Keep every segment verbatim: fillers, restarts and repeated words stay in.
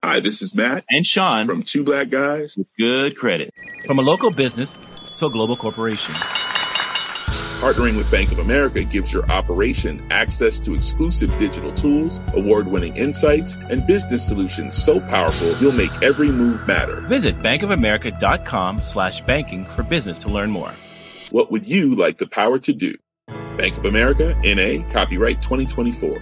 Hi, this is Matt and Sean from Two Black Guys with Good Credit. From a local business to a global corporation. Partnering with Bank of America gives your operation access to exclusive digital tools, award-winning insights, and business solutions so powerful you'll make every move matter. Visit bankofamerica.com slash banking for business to learn more. What would you like the power to do? Bank of America, N A, copyright twenty twenty-four.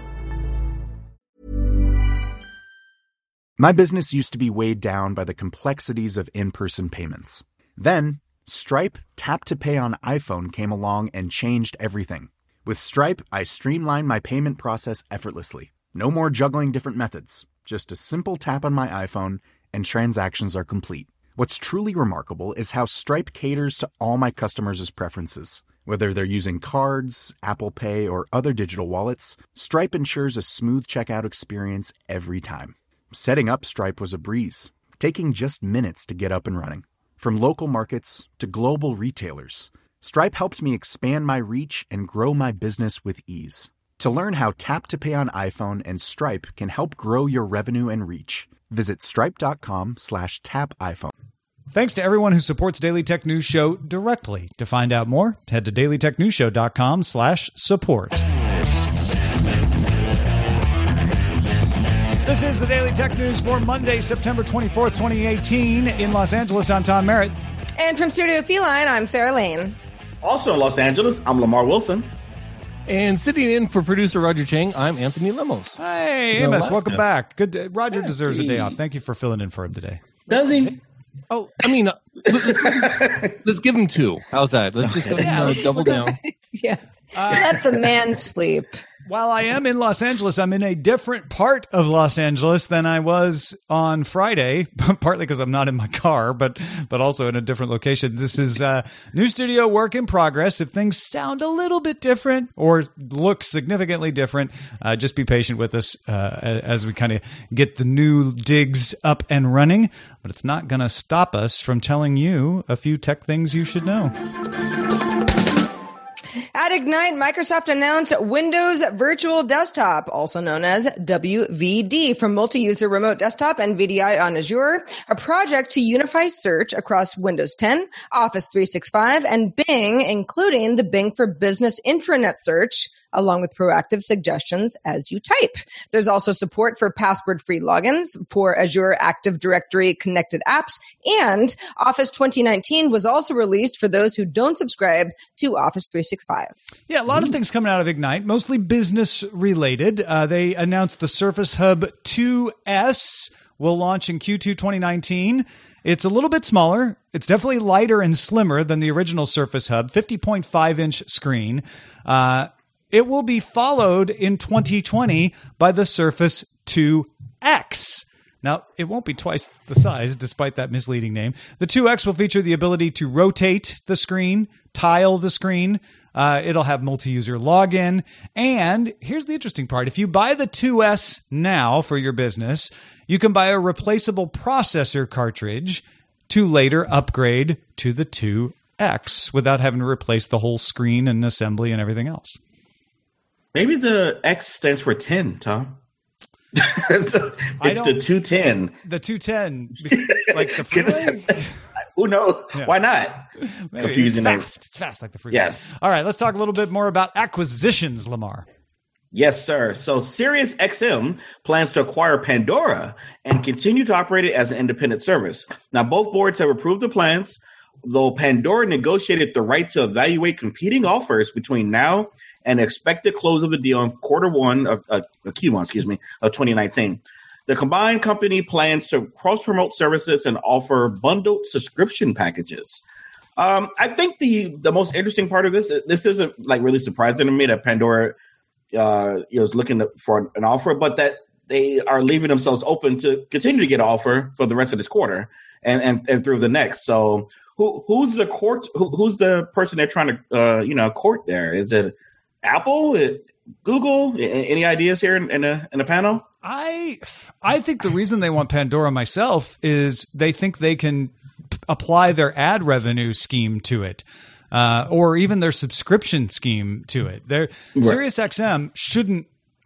My business used to be weighed down by the complexities of in-person payments. Then, Stripe Tap to Pay on iPhone came along and changed everything. With Stripe, I streamlined my payment process effortlessly. No more juggling different methods. Just a simple tap on my iPhone and transactions are complete. What's truly remarkable is how Stripe caters to all my customers' preferences. Whether they're using cards, Apple Pay, or other digital wallets, Stripe ensures a smooth checkout experience every time. Setting up Stripe was a breeze, taking just minutes to get up and running. From local markets to global retailers, Stripe helped me expand my reach and grow my business with ease. To learn how Tap to Pay on iPhone and Stripe can help grow your revenue and reach, visit stripe.com slash tap iPhone. Thanks to everyone who supports Daily Tech News Show directly. To find out more, head to dailytechnewsshow.com slash support. This is the Daily Tech News for Monday, September twenty-fourth, twenty eighteen. In Los Angeles, I'm Tom Merritt. And from Studio Feline, I'm Sarah Lane. Also in Los Angeles, I'm Lamar Wilson. And sitting in for producer Roger Chang, I'm Anthony Lemos. Hey, Amos, welcome back. Good. Day. Roger yeah, deserves a day off. Thank you for filling in for him today. Does he? Oh, I mean, uh, let's, let's give him two. How's that? Let's just go, yeah, let's double down. Yeah. Uh, Let the man sleep. While I am in Los Angeles, I'm in a different part of Los Angeles than I was on Friday, partly because I'm not in my car, but but also in a different location. This is uh, new studio work in progress. If things sound a little bit different or look significantly different, uh, just be patient with us uh, as we kind of get the new digs up and running. But it's not going to stop us from telling you a few tech things you should know. At Ignite, Microsoft announced Windows Virtual Desktop, also known as W V D, for multi-user remote desktop and V D I on Azure, a project to unify search across Windows ten, Office three sixty-five, and Bing, including the Bing for Business intranet search, along with proactive suggestions as you type. There's also support for password-free logins for Azure Active Directory connected apps, and Office twenty nineteen was also released for those who don't subscribe to Office three sixty-five. Yeah, a lot of things coming out of Ignite, mostly business-related. Uh, they announced the Surface Hub two S will launch in Q two twenty nineteen. It's a little bit smaller. It's definitely lighter and slimmer than the original Surface Hub, fifty point five inch screen. Uh, it will be followed in twenty twenty by the Surface two X. Now, it won't be twice the size, despite that misleading name. The two X will feature the ability to rotate the screen, tile the screen. Uh, it'll have multi-user login. And here's the interesting part. If you buy the two S now for your business, you can buy a replaceable processor cartridge to later upgrade to the two X without having to replace the whole screen and assembly and everything else. Maybe the X stands for ten, Tom. it's the two ten. The two ten, like the freeway? Who knows? Yeah. Why not? Maybe. Confusing it's names. Fast. It's fast like the freeway. Yes. All right, let's talk a little bit more about acquisitions, Lamar. Yes, sir. So SiriusXM plans to acquire Pandora and continue to operate it as an independent service. Now, both boards have approved the plans, though Pandora negotiated the right to evaluate competing offers between now and the expected close of the deal in quarter one of uh, Q one, excuse me, of twenty nineteen. The combined company plans to cross-promote services and offer bundled subscription packages. Um, I think the the most interesting part of this, this isn't like really surprising to me that Pandora uh, is looking to, for an offer, but that they are leaving themselves open to continue to get an offer for the rest of this quarter and, and, and through the next. So who who's the court? Who, who's the person they're trying to uh, you know court there? Is it Apple? Google? Any ideas here in, in, the, in the panel? I I think the reason they want Pandora myself is they think they can p- apply their ad revenue scheme to it, uh, or even their subscription scheme to it. Their right. SiriusXM shouldn't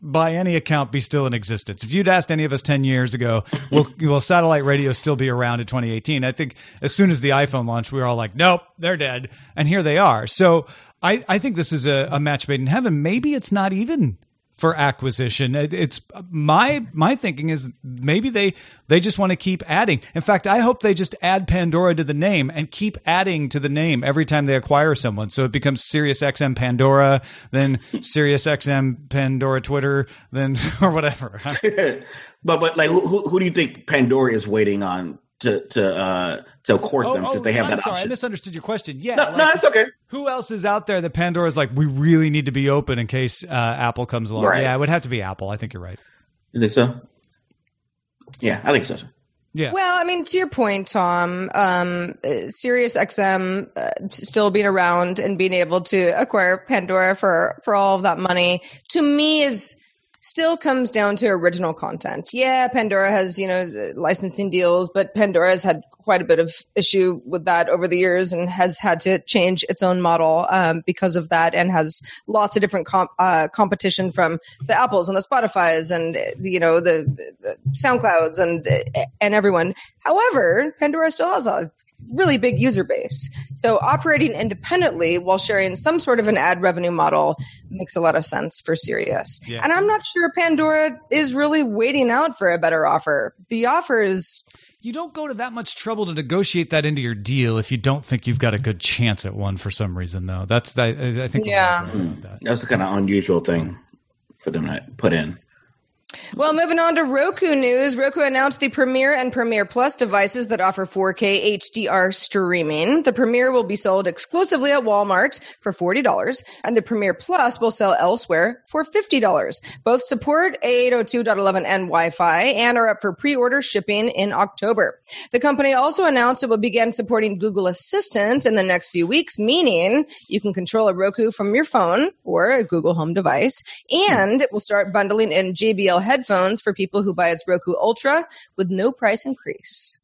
by any account, be still in existence. If you'd asked any of us ten years ago, will, will satellite radio still be around in twenty eighteen? I think as soon as the iPhone launched, we were all like, nope, they're dead. And here they are. So I, I think this is a, a match made in heaven. Maybe it's not even for acquisition. It, it's my my thinking is maybe they they just want to keep adding. In fact, I hope they just add Pandora to the name and keep adding to the name every time they acquire someone. So it becomes SiriusXM Pandora, then SiriusXM Pandora Twitter, then or whatever. but but like who who do you think Pandora is waiting on to to uh, to court them oh, since oh, they have I'm that sorry, option? I misunderstood your question. Yeah, no, like, no, it's okay. Who else is out there that Pandora's like, we really need to be open in case uh, Apple comes along? Right. Yeah, it would have to be Apple. I think you're right. You think so? Yeah, I think so. Yeah. Well, I mean, to your point, Tom, um, SiriusXM uh, still being around and being able to acquire Pandora for, for all of that money, to me is still comes down to original content. Yeah, Pandora has, you know, licensing deals, but Pandora has had quite a bit of issue with that over the years and has had to change its own model um, because of that, and has lots of different comp- uh, competition from the Apples and the Spotifys and, you know, the, the SoundClouds and and everyone. However, Pandora still has a really big user base. So operating independently while sharing some sort of an ad revenue model makes a lot of sense for Sirius. Yeah. And I'm not sure Pandora is really waiting out for a better offer. The offer is... You don't go to that much trouble to negotiate that into your deal if you don't think you've got a good chance at one for some reason, though. That's that. I think. Yeah. Right about that. That's a kind of unusual thing for them to put in. Well, moving on to Roku news. Roku announced the Premiere and Premiere Plus devices that offer four K H D R streaming. The Premiere will be sold exclusively at Walmart for forty dollars, and the Premiere Plus will sell elsewhere for fifty dollars. Both support A eight oh two dot eleven n Wi-Fi and are up for pre-order shipping in October. The company also announced it will begin supporting Google Assistant in the next few weeks, meaning you can control a Roku from your phone or a Google Home device, and it will start bundling in J B L headphones for people who buy its Roku Ultra with no price increase.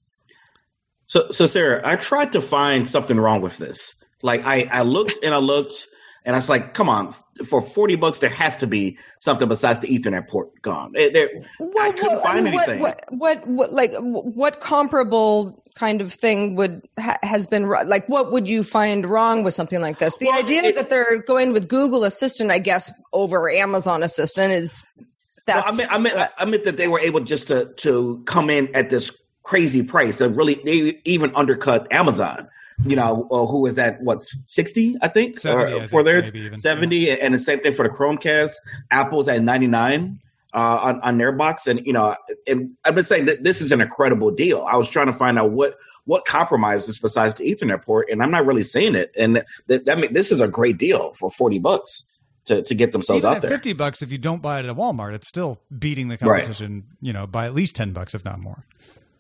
So, so Sarah, I tried to find something wrong with this. Like, I, I looked and I looked, and I was like, "Come on, for forty bucks, there has to be something besides the Ethernet port gone." It, there, What, I couldn't what, find I mean, anything. What, what, what, what, like, what comparable kind of thing would ha, has been like? What would you find wrong with something like this? The Well, idea it, that they're going with Google Assistant, I guess, over Amazon Assistant is. Well, That's, I meant, I meant, I meant that they were able just to to come in at this crazy price that really they even undercut Amazon. You know, uh, who is at what sixty? I think seventy, or, I for think, theirs maybe even. seventy, yeah. And the same thing for the Chromecast. Apple's at ninety nine uh, on on their box, and you know, and I've been saying that this is an incredible deal. I was trying to find out what what compromises besides the Ethernet port, and I'm not really seeing it. And that, that mean, this is a great deal for forty bucks. To, to get themselves Even out at there. fifty bucks, if you don't buy it at Walmart, it's still beating the competition, right. You know, by at least ten bucks, if not more.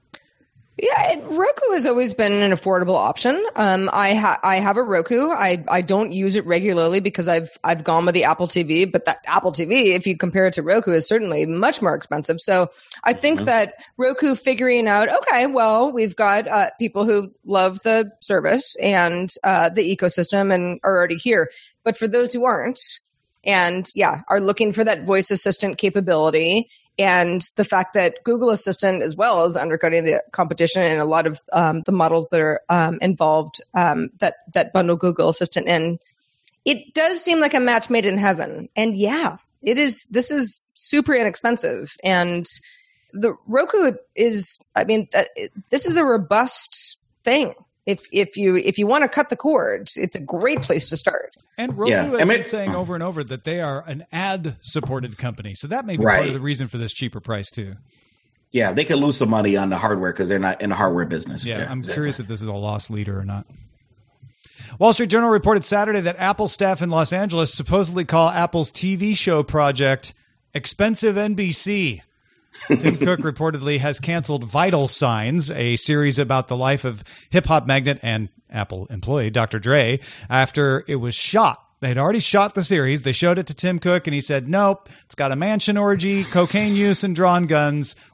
Yeah, it, Roku has always been an affordable option. Um, I ha- I have a Roku. I, I don't use it regularly because I've I've gone with the Apple T V, but that Apple T V, if you compare it to Roku, is certainly much more expensive. So I think mm-hmm. that Roku figuring out, okay, well, we've got uh, people who love the service and uh, the ecosystem and are already here. But for those who aren't, and yeah, are looking for that voice assistant capability, and the fact that Google Assistant as well is undercutting the competition in a lot of um, the models that are um, involved um, that that bundle Google Assistant in, it does seem like a match made in heaven. And yeah, it is. This is super inexpensive, and the Roku is. I mean, uh, this is a robust thing. If if you if you want to cut the cord, it's a great place to start. And Roku yeah. has I mean, been saying over and over that they are an ad-supported company, so that may be right. part of the reason for this cheaper price too. Yeah, they could lose some money on the hardware because they're not in the hardware business. Yeah, yeah I'm exactly. curious if this is a lost leader or not. Wall Street Journal reported Saturday that Apple staff in Los Angeles supposedly call Apple's T V show project expensive N B C. Tim Cook reportedly has canceled Vital Signs, a series about the life of hip-hop magnate and Apple employee Doctor Dre, after it was shot. They had already shot the series. They showed it to Tim Cook, and he said, nope, it's got a mansion orgy, cocaine use, and drawn guns.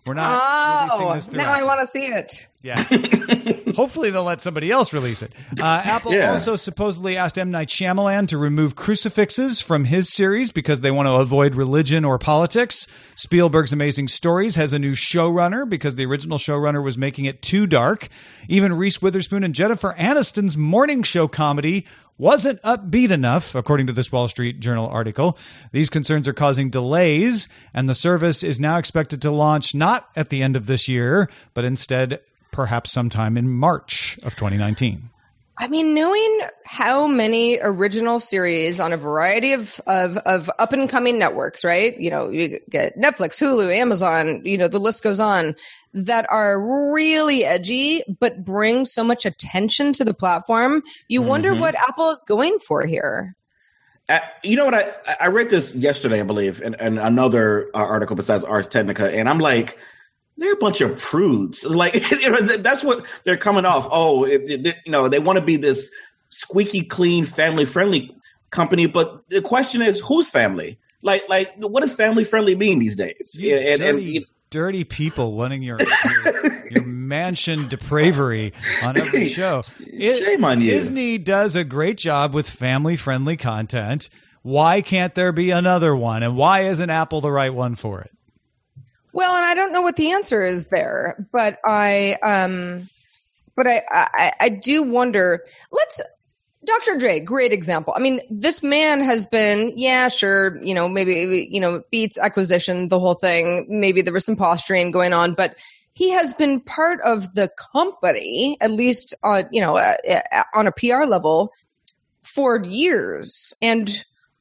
We're not oh, releasing this through now Apple. I want to see it. Yeah. Hopefully they'll let somebody else release it. Uh, Apple Yeah. also supposedly asked M. Night Shyamalan to remove crucifixes from his series because they want to avoid religion or politics. Spielberg's Amazing Stories has a new showrunner because the original showrunner was making it too dark. Even Reese Witherspoon and Jennifer Aniston's morning show comedy wasn't upbeat enough, according to this Wall Street Journal article. These concerns are causing delays, and the service is now expected to launch not at the end of this year, but instead perhaps sometime in March of twenty nineteen. I mean, knowing how many original series on a variety of, of, of up and coming networks, right? You know, you get Netflix, Hulu, Amazon, you know, the list goes on, that are really edgy, but bring so much attention to the platform. You mm-hmm. wonder what Apple is going for here. Uh, you know what? I, I read this yesterday, I believe, in, in another uh, article besides Ars Technica. And I'm like, they're a bunch of prudes. Like, you know, that's what they're coming off. Oh, it, it, you know, they want to be this squeaky clean, family friendly company. But the question is, whose family? Like, like, what does family friendly mean these days? You and, dirty, and, you know, dirty people wanting your, your your mansion depravery on every show. It, Shame on you. Disney does a great job with family friendly content. Why can't there be another one? And why isn't Apple the right one for it? Well, and I don't know what the answer is there, but I, um, but I, I, I do wonder. Let's, Doctor Dre, great example. I mean, this man has been, yeah, sure, you know, maybe, you know, Beats acquisition, the whole thing. Maybe there was some posturing going on, but he has been part of the company, at least on, you know, uh, uh, on a P R level, for years, and.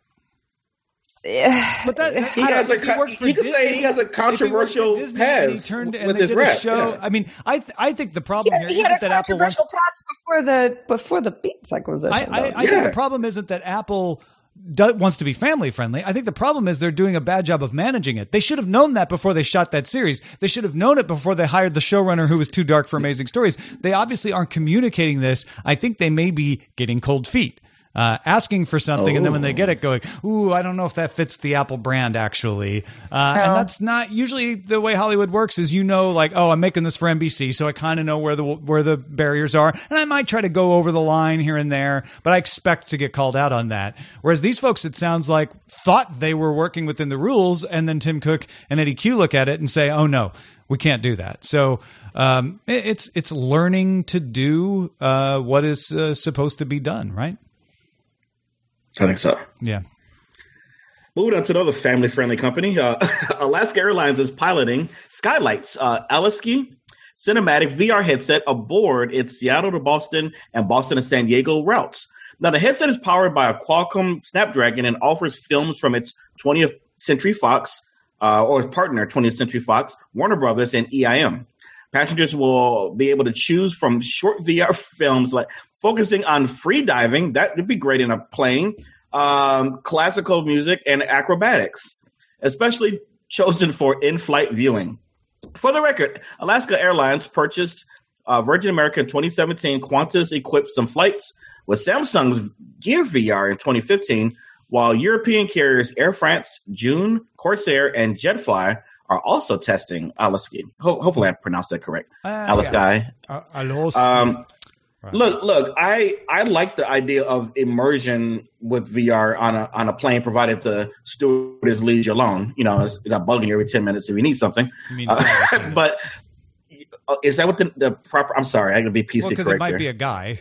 But that, he has a. He, he could say he has a controversial Disney, past he turned and with they his did rep. a show. Yeah. I mean, I th- I think the problem He, here he isn't had a that Apple wants. controversial past before the before the Beats acquisition. I, I, I Yeah. think the problem isn't that Apple do, wants to be family friendly. I think the problem is they're doing a bad job of managing it. They should have known that before they shot that series. They should have known it before they hired the showrunner who was too dark for Amazing Stories. They obviously aren't communicating this. I think they may be getting cold feet. Uh, asking for something, oh. and then when they get it, going, ooh, I don't know if that fits the Apple brand, actually. Uh, no. And that's not usually the way Hollywood works, is, you know, like, oh, I'm making this for N B C, so I kind of know where the where the barriers are, and I might try to go over the line here and there, but I expect to get called out on that. Whereas these folks, it sounds like, thought they were working within the rules, and then Tim Cook and Eddie Q look at it and say, oh, no, we can't do that. So um, it, it's, it's learning to do uh, what is uh, supposed to be done, right? I think so. Yeah. Moving on to another family-friendly company, uh, Alaska Airlines is piloting Skylight's uh, Alaska cinematic V R headset aboard its Seattle to Boston and Boston to San Diego routes. Now, the headset is powered by a Qualcomm Snapdragon and offers films from its twentieth Century Fox, uh, or its partner, twentieth Century Fox, Warner Brothers, and E I M. Passengers will be able to choose from short V R films, like focusing on free diving. That would be great in a plane. Um, classical music and acrobatics, especially chosen for in-flight viewing. For the record, Alaska Airlines purchased uh, Virgin America in twenty seventeen. Qantas equipped some flights with Samsung's Gear V R in twenty fifteen, while European carriers Air France, Joon, Corsair, and Jetfly are also testing Alaska. Ho- hopefully I pronounced that correct. Uh, Alaska. Yeah. Uh, um, right. Look, look. I, I like the idea of immersion with V R on a on a plane, provided the stewardess leaves you alone. You know, it's not bugging you every ten minutes if you need something. mean, uh, but is that what the, the proper? I'm sorry, I'm gonna be P C well, because correct it might here. be a guy.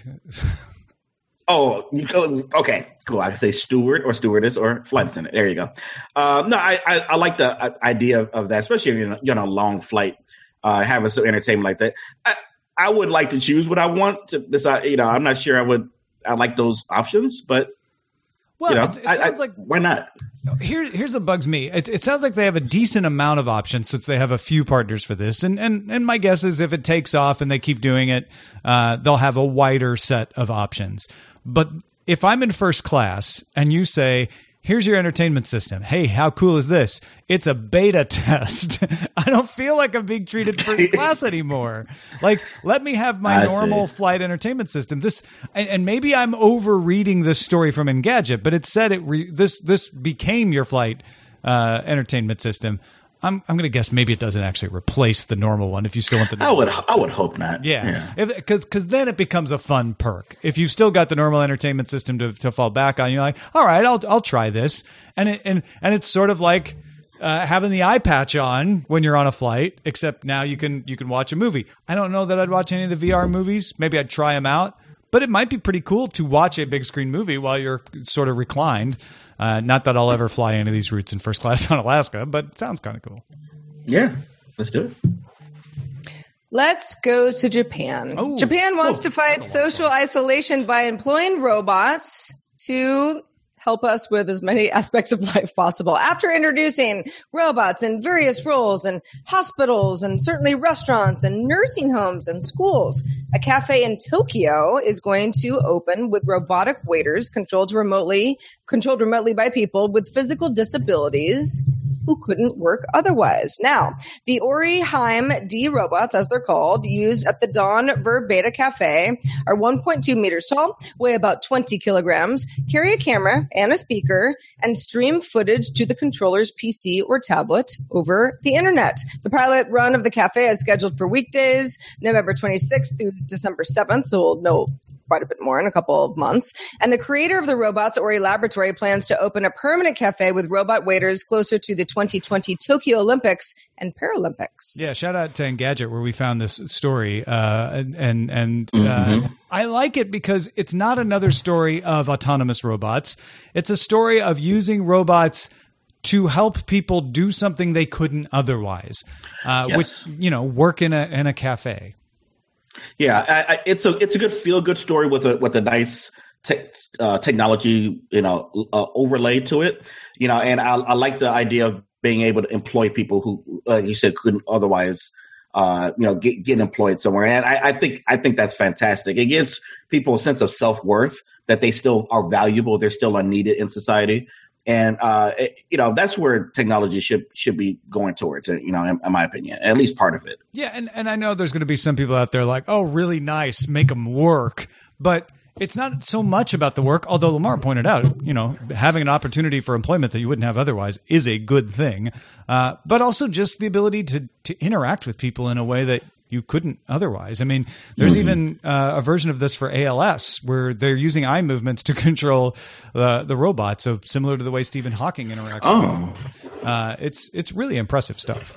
Oh, okay, cool. I can say steward or stewardess or flight attendant. There you go. Uh, no, I, I, I like the uh, idea of, of that, especially if you're, you're on a long flight, uh, having some entertainment like that. I, I would like to choose what I want to decide. You know, I'm not sure I would. I like those options, but well, you know, it I, sounds I, like why not? Here, here's what bugs me. It, it sounds like they have a decent amount of options since they have a few partners for this. And and and my guess is if it takes off and they keep doing it, uh, they'll have a wider set of options. But if I'm in first class and you say, here's your entertainment system. Hey, how cool is this? It's a beta test. I don't feel like I'm being treated first class anymore. Like, let me have my I normal see. flight entertainment system. This, and, and maybe I'm overreading this story from Engadget, but it said it re, this this became your flight uh, entertainment system. I'm I'm going to guess maybe it doesn't actually replace the normal one if you still want the normal I would one. I would hope not. Yeah, because because then it becomes a fun perk. If you've still got the normal entertainment system to, to fall back on, you're like, all right, I'll I'll try this, and it, and and it's sort of like uh, having the eye patch on when you're on a flight, except now you can you can watch a movie. I don't know that I'd watch any of the V R movies. Maybe I'd try them out, but it might be pretty cool to watch a big screen movie while you're sort of reclined. Uh, not that I'll ever fly any of these routes in first class on Alaska, but it sounds kind of cool. Yeah, let's do it. Let's go to Japan. Oh. Japan wants Oh, to fight social isolation by employing robots to help us with as many aspects of life possible. After introducing robots in various roles in hospitals and certainly restaurants and nursing homes and schools, a cafe in Tokyo is going to open with robotic waiters controlled remotely, controlled remotely by people with physical disabilities who couldn't work otherwise. Now, the Oriheim D robots, as they're called, used at the Dawn Verbeta Cafe, are one point two meters tall, weigh about twenty kilograms, carry a camera and a speaker, and stream footage to the controller's P C or tablet over the internet. The pilot run of the cafe is scheduled for weekdays, November twenty-sixth through December seventh, so we'll know quite a bit more in a couple of months. And the creator of the robots, Ori Laboratory, plans to open a permanent cafe with robot waiters closer to the twenty twenty Tokyo Olympics and Paralympics. Yeah, shout out to Engadget where we found this story. Uh, and and, and Mm-hmm. uh, I like it because it's not another story of autonomous robots. It's a story of using robots to help people do something they couldn't otherwise, uh, Yes. which, you know, work in a in a cafe. Yeah, I, I, it's a it's a good feel good story with a with a nice te- uh, technology you know uh, overlay to it. You know, and I, I like the idea of being able to employ people who uh, you said couldn't otherwise uh, you know get get employed somewhere. And I, I think I think that's fantastic. It gives people a sense of self worth that they still are valuable. They're still are needed in society. And, uh, it, you know, that's where technology should should be going towards, you know, in, in my opinion, at least part of it. Yeah, and, and I know there's going to be some people out there like, oh, really nice, make them work. But it's not so much about the work, although Lamar pointed out, you know, having an opportunity for employment that you wouldn't have otherwise is a good thing. Uh, but also just the ability to, to interact with people in a way that you couldn't otherwise. I mean, there's mm-hmm. even uh, a version of this for A L S where they're using eye movements to control uh, the robot. So similar to the way Stephen Hawking interacted. Oh, uh, it's it's really impressive stuff.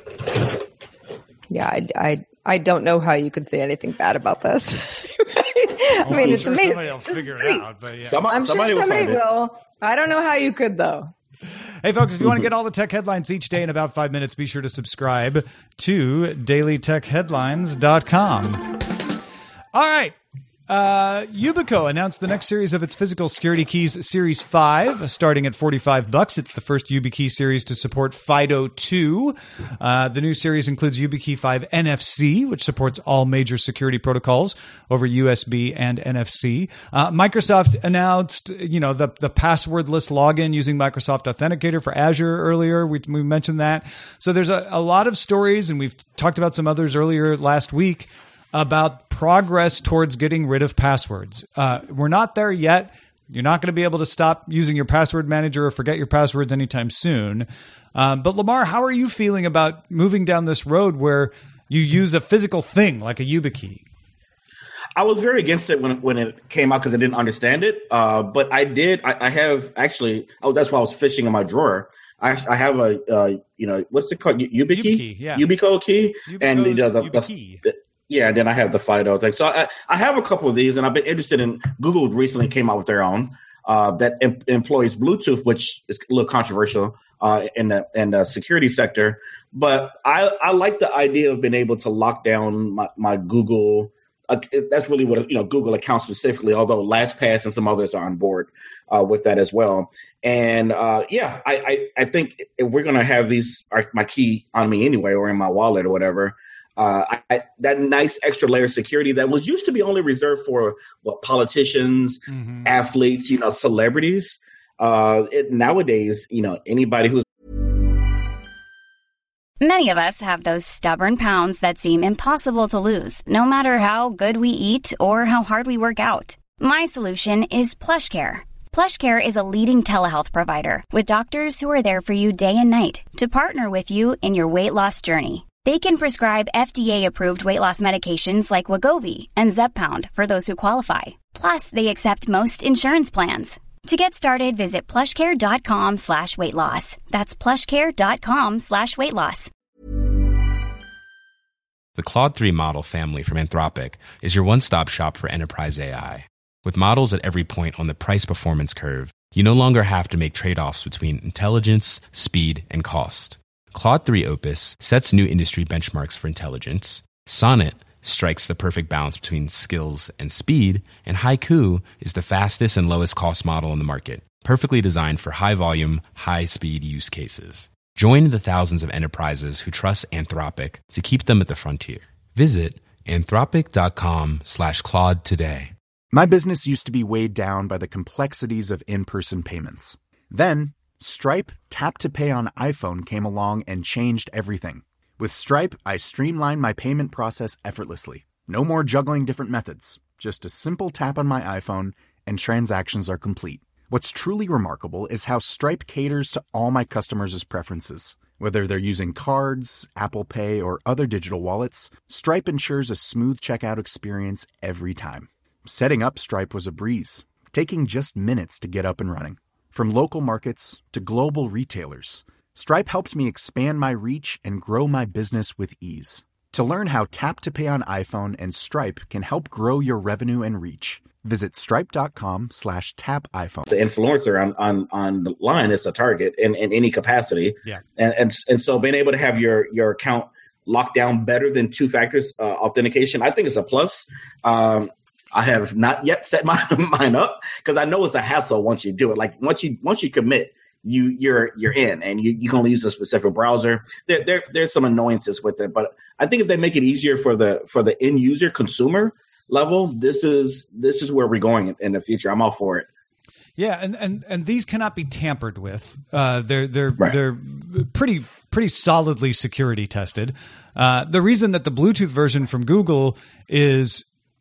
Yeah, I, I I don't know how you could say anything bad about this. I mean, I'm it's sure amazing. Somebody will figure it out, but yeah. Somebody, I'm somebody sure somebody will. Find will. I don't know how you could though. Hey, folks, if you want to get all the tech headlines each day in about five minutes, be sure to subscribe to daily tech headlines dot com. All right. Uh, Yubico announced the next series of its physical security keys, Series five, starting at forty-five bucks. It's the first YubiKey series to support FIDO two. Uh, the new series includes YubiKey five N F C, which supports all major security protocols over U S B and N F C. Uh, Microsoft announced, you know, the, the passwordless login using Microsoft Authenticator for Azure earlier. We, we mentioned that. So there's a, a lot of stories, and we've talked about some others earlier last week, about progress towards getting rid of passwords. Uh, we're not there yet. You're not going to be able to stop using your password manager or forget your passwords anytime soon. Um, but Lamar, how are you feeling about moving down this road where you use a physical thing like a YubiKey? I was very against it when when it came out because I didn't understand it. Uh, but I did. I, I have actually. Oh, that's why I was fishing in my drawer. I, I have a uh, you know what's it called? YubiKey, YubiKey, yeah. Yubico key, Yubico's and you know, the, YubiKey. the yeah. And then I have the FIDO thing. So I, I have a couple of these, and I've been interested in. Google recently came out with their own uh, that em- employs Bluetooth, which is a little controversial uh, in the in the security sector. But I I like the idea of being able to lock down my, my Google. Uh, that's really what, you know, Google account specifically, although LastPass and some others are on board uh, with that as well. And uh, yeah, I, I, I think if we're going to have these, our, my key on me anyway, or in my wallet or whatever, uh, I, I, that nice extra layer of security that was used to be only reserved for what politicians, mm-hmm. athletes, you know, celebrities. Uh, it, nowadays, you know, anybody who's Many of us have those stubborn pounds that seem impossible to lose, no matter how good we eat or how hard we work out. My solution is PlushCare. PlushCare is a leading telehealth provider with doctors who are there for you day and night to partner with you in your weight loss journey. They can prescribe F D A-approved weight loss medications like Wegovy and Zepbound for those who qualify. Plus, they accept most insurance plans. To get started, visit plushcare.com slash weight loss. That's plushcare.com slash weight loss. The Claude three model family from Anthropic is your one-stop shop for enterprise A I. With models at every point on the price-performance curve, you no longer have to make trade-offs between intelligence, speed, and cost. Claude three Opus sets new industry benchmarks for intelligence. Sonnet strikes the perfect balance between skills and speed. And Haiku is the fastest and lowest cost model in the market, perfectly designed for high-volume, high-speed use cases. Join the thousands of enterprises who trust Anthropic to keep them at the frontier. Visit anthropic.com slash Claude today. My business used to be weighed down by the complexities of in-person payments. Then, Stripe Tap to Pay on iPhone came along and changed everything. With Stripe, I streamlined my payment process effortlessly. No more juggling different methods. Just a simple tap on my iPhone and transactions are complete. What's truly remarkable is how Stripe caters to all my customers' preferences. Whether they're using cards, Apple Pay, or other digital wallets, Stripe ensures a smooth checkout experience every time. Setting up Stripe was a breeze, taking just minutes to get up and running. From local markets to global retailers, Stripe helped me expand my reach and grow my business with ease. To learn how Tap to Pay on iPhone and Stripe can help grow your revenue and reach, visit stripe.com slash tap iPhone. The influencer on, on, on the line is a target in, in any capacity. Yeah. And, and and so being able to have your, your account locked down better than two factors uh, authentication, I think it's a plus. Um, I have not yet set my mine up because I know it's a hassle once you do it. Like once you once you commit, you you're you're in, and you, you can only use a specific browser. There, there there's some annoyances with it, but I think if they make it easier for the for the end user consumer level, this is this is where we're going in, in the future. I'm all for it. Yeah, and, and, and these cannot be tampered with. Uh, they're they're Right. they're pretty pretty solidly security tested. Uh, the reason that the Bluetooth version from Google is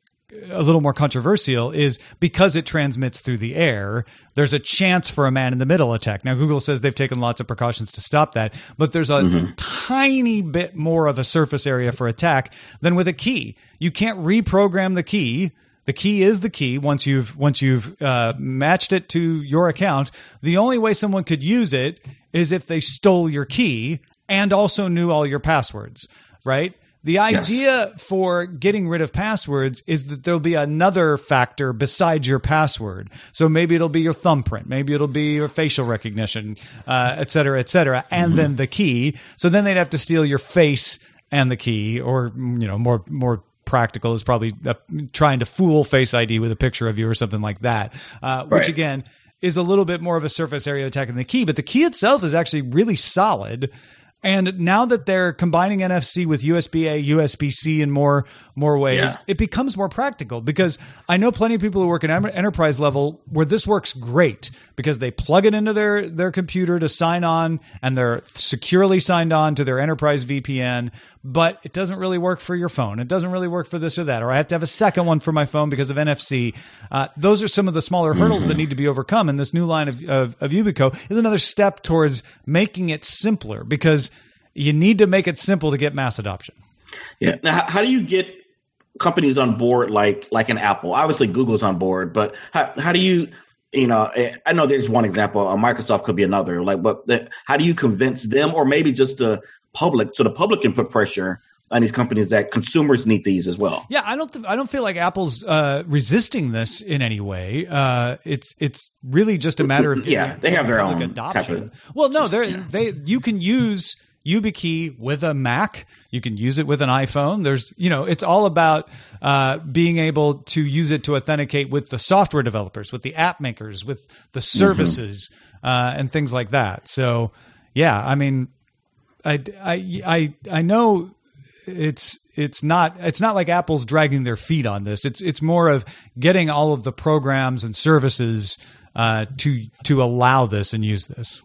a little more controversial is because it transmits through the air. There's a chance for a man-in-the-middle attack. Now, Google says they've taken lots of precautions to stop that, but there's a mm-hmm. tiny bit more of a surface area for attack than with a key. You can't reprogram the key. The key is the key. Once you've once you've uh, matched it to your account, the only way someone could use it is if they stole your key and also knew all your passwords, right? The idea yes. for getting rid of passwords is that there'll be another factor besides your password. So maybe it'll be your thumbprint, maybe it'll be your facial recognition, uh, et cetera, et cetera, and mm-hmm. then the key. So then they'd have to steal your face and the key, or you know, more more practical is probably uh, trying to fool Face I D with a picture of you or something like that, uh, right. which again is a little bit more of a surface area attack than the key. But the key itself is actually really solid. And now that they're combining N F C with U S B A, U S B C in more more ways, yeah. it becomes more practical, because I know plenty of people who work at enterprise level where this works great because they plug it into their, their computer to sign on, and they're securely signed on to their enterprise V P N, but it doesn't really work for your phone. It doesn't really work for this or that, or I have to have a second one for my phone because of N F C. Uh, those are some of the smaller hurdles mm-hmm. that need to be overcome. And this new line of, of, of Yubico is another step towards making it simpler, because you need to make it simple to get mass adoption. Yeah. Now, how do you get companies on board like like an Apple? Obviously, Google's on board, but how, how do you, you know, I know there's one example. Uh, Microsoft could be another. Like, but the, how do you convince them, or maybe just the public, so the public can put pressure on these companies that consumers need these as well? Yeah, I don't. Th- I don't feel like Apple's uh, resisting this in any way. Uh, it's it's really just a matter of yeah, they have their own adoption. Well, no, they yeah. they you can use YubiKey with a Mac. You can use it with an iPhone. There's, you know, it's all about uh, being able to use it to authenticate with the software developers, with the app makers, with the services, mm-hmm. uh, and things like that. So, yeah, I mean, I, I, I, I know it's it's not it's not like Apple's dragging their feet on this. It's it's more of getting all of the programs and services uh, to to allow this and use this.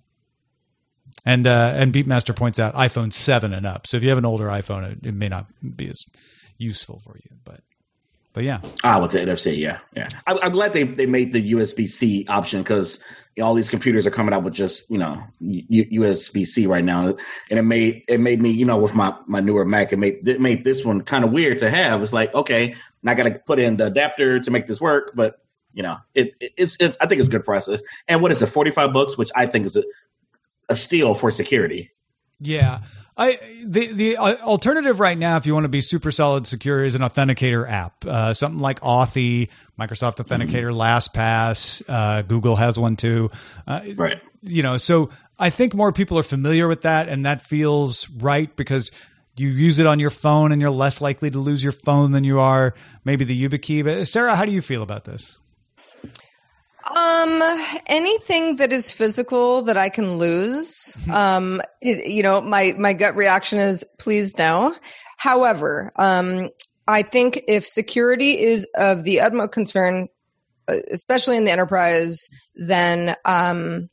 And uh, and Beatmaster points out iPhone seven and up. So if you have an older iPhone, it, it may not be as useful for you. But But yeah. Ah, with the N F C, yeah, yeah. I, I'm glad they, they made the U S B C option because you know, all these computers are coming out with just you know U- USB-C right now, and it made it made me you know with my, my newer Mac, it made it made this one kind of weird to have. It's like okay, now I got to put in the adapter to make this work, but you know it, it it's, it's I think it's a good process. And what is it, forty-five bucks, which I think is a, a steal for security. Yeah. I the the alternative right now, if you want to be super solid secure, is an authenticator app, uh, something like Authy, Microsoft Authenticator, mm-hmm. LastPass, uh, Google has one too. Uh, right. You know, so I think more people are familiar with that, and that feels right because you use it on your phone, and you're less likely to lose your phone than you are maybe the YubiKey. But Sarah, how do you feel about this? Um, anything that is physical that I can lose, um, it, you know, my, my gut reaction is please no. However, um, I think if security is of the utmost concern, especially in the enterprise, then, um,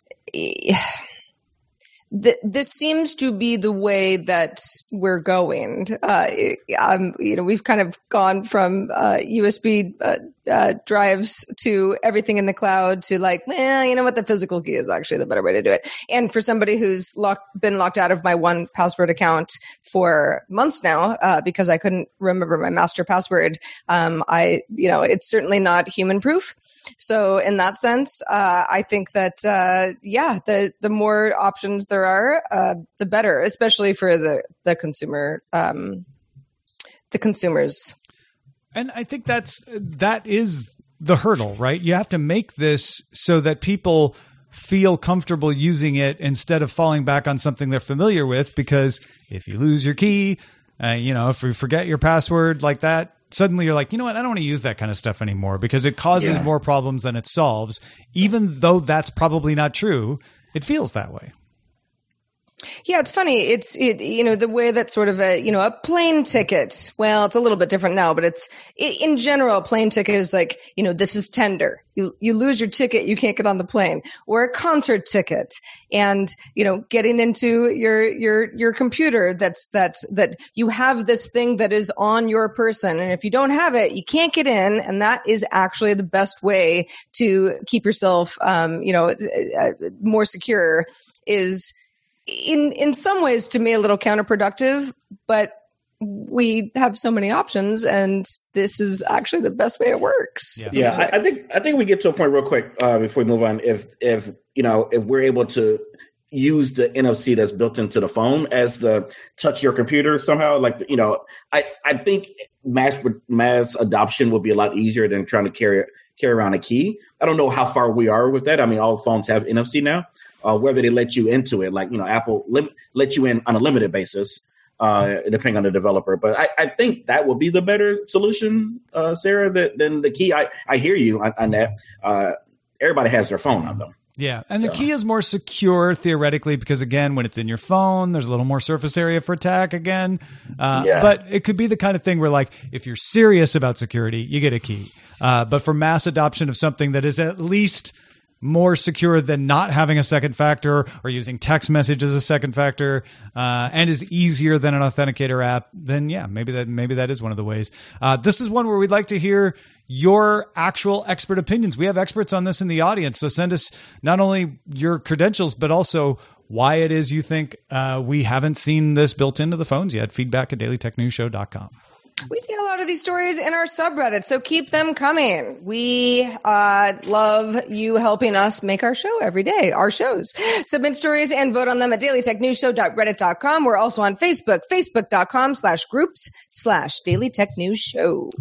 th- this seems to be the way that we're going. Uh, um, you know, we've kind of gone from uh, U S B uh, uh, drives to everything in the cloud to like, well, you know what, the physical key is actually the better way to do it. And for somebody who's locked, been locked out of my one password account for months now uh, because I couldn't remember my master password, um, I, you know, it's certainly not human proof. So in that sense, uh, I think that, uh, yeah, the, the more options there are, uh, the better, especially for the, the consumer, um, the consumers. And I think that's, that is the hurdle, right? You have to make this so that people feel comfortable using it instead of falling back on something they're familiar with, because if you lose your key, uh, you know, if you forget your password like that, suddenly you're like, you know what, I don't want to use that kind of stuff anymore because it causes yeah. more problems than it solves. Even though that's probably not true, it feels that way. Yeah, it's funny. It's, it, you know, the way that sort of a, you know, a plane ticket, well, it's a little bit different now, but it's, in general, a plane ticket is like, you know, this is tender. You, you lose your ticket, you can't get on the plane. Or a concert ticket. And, you know, getting into your, your, your computer, that's, that's, that you have this thing that is on your person. And if you don't have it, you can't get in. And that is actually the best way to keep yourself, um, you know, more secure is, in in some ways, to me, a little counterproductive, but we have so many options, and this is actually the best way it works. Yeah, yeah I, I think I think we get to a point real quick uh, before we move on. If if you know if we're able to use the N F C that's built into the phone as the touch your computer somehow, like you know, I, I think mass mass adoption will be a lot easier than trying to carry carry around a key. I don't know how far we are with that. I mean, all phones have N F C now. Uh, whether they let you into it, like, you know, Apple lim- let you in on a limited basis, uh, depending on the developer. But I, I think that will be the better solution, uh, Sarah, that, than the key. I, I hear you on, on that. Uh, everybody has their phone on them. Yeah. And so. The key is more secure theoretically, because again, when it's in your phone, there's a little more surface area for attack again. Uh, yeah. But it could be the kind of thing where, like, if you're serious about security, you get a key. Uh, but for mass adoption of something that is at least more secure than not having a second factor or using text message as a second factor, uh, and is easier than an authenticator app, then yeah, maybe that maybe that is one of the ways. Uh, this is one where we'd like to hear your actual expert opinions. We have experts on this in the audience, so send us not only your credentials, but also why it is you think uh, we haven't seen this built into the phones yet. Feedback at daily tech news show dot com. We see a lot of these stories in our subreddit, so keep them coming. We uh, love you helping us make our show every day, our shows. Submit stories and vote on them at daily tech news show dot reddit dot com. We're also on Facebook, facebook.com slash groups slash Daily Tech News Show.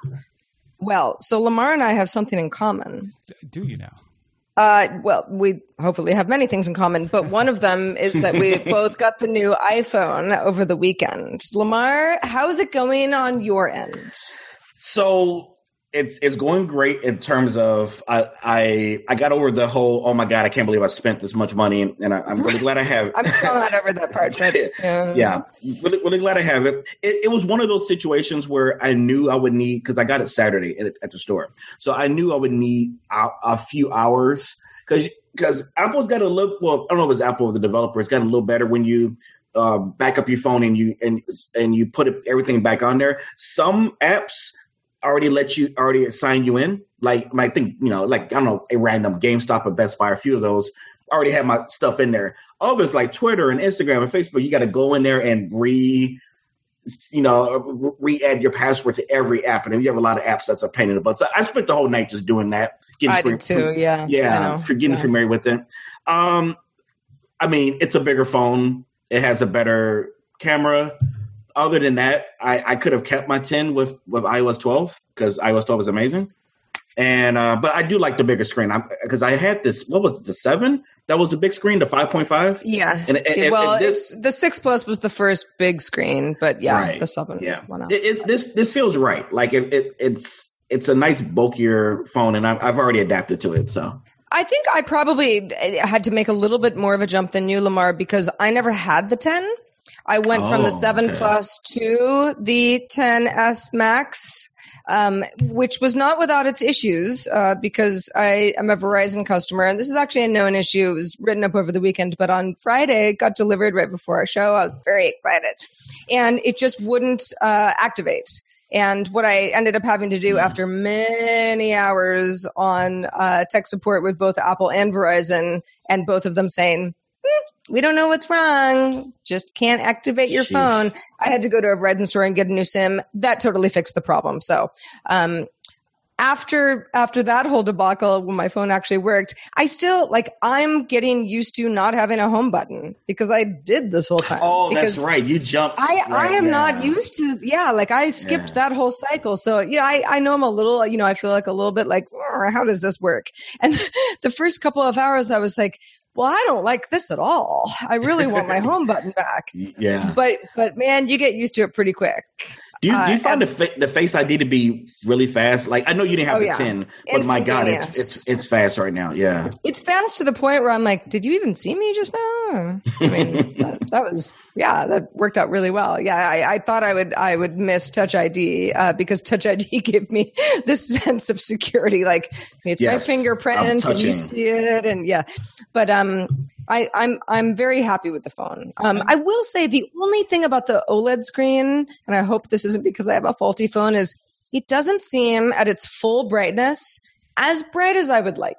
Well, so Lamar and I have something in common. Do you now? Uh, well, we hopefully have many things in common, but one of them is that we both got the new iPhone over the weekend. Lamar, how's it going on your end? So it's it's going great in terms of I I, I got over the whole, oh my God, I can't believe I spent this much money, and, and I, I'm really glad I have it. I'm still not over that part. But, yeah, yeah really, really glad I have it. it. It was one of those situations where I knew I would need, because I got it Saturday at, at the store. So I knew I would need a, a few hours because because Apple's got a little, well, I don't know if it's Apple or the developer, it's got a little better when you uh, back up your phone and you and and you put it, everything back on there. Some apps already let you already assign you in. Like, I think, you know, like, I don't know, a random GameStop or Best Buy, a few of those already have my stuff in there. Others like Twitter and Instagram and Facebook, you got to go in there and re, you know, re-add your password to every app. And if you have a lot of apps, that's a pain in the butt. So I spent the whole night just doing that. Getting I free, did too, free, yeah. Yeah, for getting yeah. familiar with it. Um, I mean, it's a bigger phone. It has a better camera. Other than that, I, I could have kept my ten with, with i O S twelve because i O S twelve is amazing. And uh, but I do like the bigger screen because I had this. What was it, the seven? That was the big screen, the five point five. Yeah. And, and, yeah well, and this, it's, the six Plus was the first big screen, but yeah, right. the seven yeah. was the one out. It, it, this this feels right. Like it, it it's it's a nice bulkier phone, and I've, I've already adapted to it. So I think I probably had to make a little bit more of a jump than you, Lamar, because I never had the ten. I went oh, from the seven okay. Plus to the ten S Max, um, which was not without its issues uh, because I am a Verizon customer. And this is actually a known issue. It was written up over the weekend, but on Friday, it got delivered right before our show. I was very excited. And it just wouldn't uh, activate. And what I ended up having to do after many hours on uh, tech support with both Apple and Verizon, and both of them saying, hmm, we don't know what's wrong, just can't activate your Jeez. phone. I had to go to a Verizon store and get a new SIM. That totally fixed the problem. So um, after after that whole debacle, when my phone actually worked, I still, like, I'm getting used to not having a home button because I did this whole time. Oh, because that's right. You jumped. I, right, I am yeah. not used to, yeah, like I skipped Yeah. that whole cycle. So, you know, I, I know I'm a little, you know, I feel like a little bit like, how does this work? And the first couple of hours I was like, well, I don't like this at all. I really want my home button back. Yeah. But, but man, you get used to it pretty quick. Do you, do you Uh, find the fa- the Face I D to be really fast? Like, I know you didn't have Oh, the yeah. ten, but my God, it's, Instantaneous. it's it's fast right now. Yeah. It's fast to the point where I'm like, did you even see me just now? I mean, that, that was, yeah, that worked out really well. Yeah, I, I thought I would I would miss Touch I D uh, because Touch I D gave me this sense of security. Like, it's my Yes, fingerprint I'm and you touching. see it. And yeah, but um, I, I'm I'm very happy with the phone. Um, I will say the only thing about the OLED screen, and I hope this isn't because I have a faulty phone, is it doesn't seem at its full brightness as bright as I would like.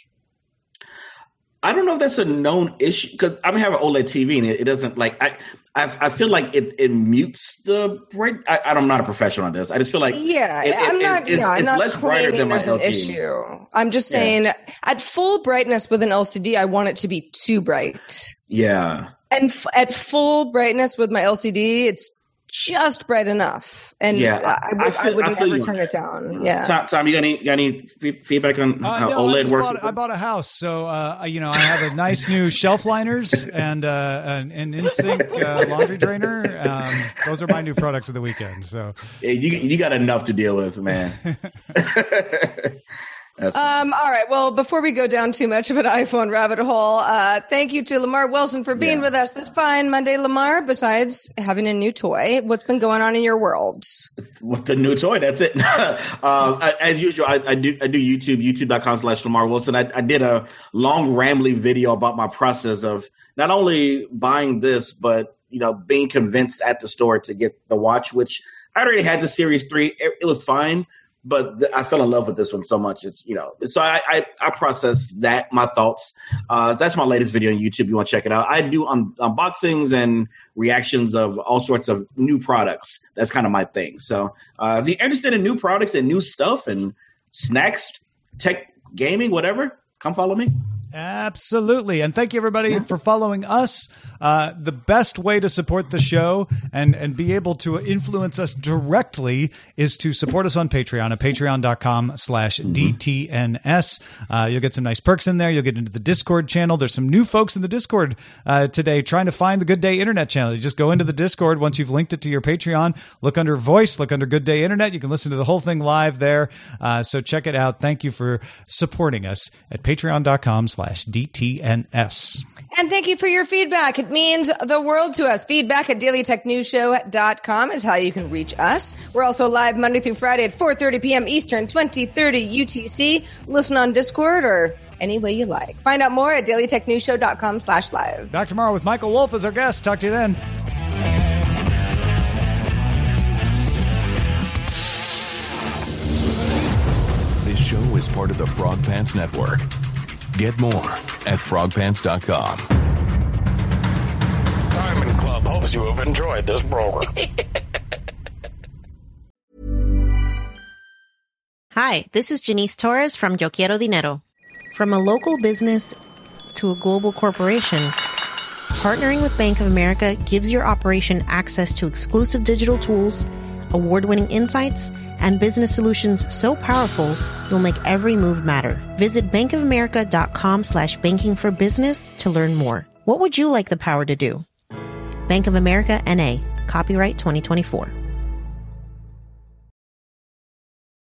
I don't know if that's a known issue because I have an OLED T V and it, it doesn't like I, I I feel like it, it mutes the bright. I, I'm not a professional on this. I just feel like Yeah, it, it, I'm not. it, yeah, I'm it's not less brighter claiming than my there's an L G. issue. I'm just Yeah. saying, at full brightness with an L C D, I want it to be too bright, Yeah. and f- at full brightness with my L C D, it's just bright enough. And Yeah, I, would, I I, feel- would I feel never you turn on it that. down. Yeah. Tom, Tom, you got any got any f- feedback on Uh, how no, I, OLED just works? bought, I bought a house, so uh, you know I have a nice new shelf liners and uh, an, an InSync uh, laundry drainer. Um, those are my new products of the weekend. So Yeah, you you got enough to deal with, man. That's Um, all right. Well, before we go down too much of an iPhone rabbit hole, uh, thank you to Lamar Wilson for being Yeah. with us this fine Monday. Lamar, besides having a new toy, what's been going on in your world? with the new toy. That's it. uh, as usual, I, I do I do YouTube, youtube.com slash Lamar Wilson. I, I did a long rambling video about my process of not only buying this, but you know, being convinced at the store to get the watch, which I already had the Series three. It, it was fine. But th- I fell in love with this one so much. It's, you know, so I, I, I process that, my thoughts. Uh, that's my latest video on YouTube. You want to check it out. I do un- unboxings and reactions of all sorts of new products. That's kind of my thing. So uh, if you're interested in new products and new stuff and snacks, tech, gaming, whatever, come follow me. absolutely. And thank you, everybody, for following us. Uh, the best way to support the show and, and be able to influence us directly is to support us on Patreon at patreon.com slash DTNS. Uh, you'll get some nice perks in there. You'll get into the Discord channel. There's some new folks in the Discord uh, today trying to find the Good Day Internet channel. You just go into the Discord once you've linked it to your Patreon. Look under Voice, look under Good Day Internet. You can listen to the whole thing live there. Uh, so check it out. Thank you for supporting us at patreon.com slash DTNS. And thank you for your feedback. It means the world to us. Feedback at daily tech news show dot com is how you can reach us. We're also live Monday through Friday at four thirty p.m. Eastern, twenty thirty U T C. Listen on Discord or any way you like. Find out more at daily tech news show dot com slash live. Back tomorrow with Michael Wolf as our guest. Talk to you then. is part of the Frog Pants Network. Get more at frog pants dot com. Diamond Club hopes you have enjoyed this program. Hi, this is Janice Torres from Yo Quiero Dinero. From a local business to a global corporation, partnering with Bank of America gives your operation access to exclusive digital tools, award-winning insights, and business solutions so powerful you'll make every move matter. Visit bankofamerica.com slash banking for business to learn more. What would you like the power to do? Bank of America, N A. Copyright twenty twenty-four.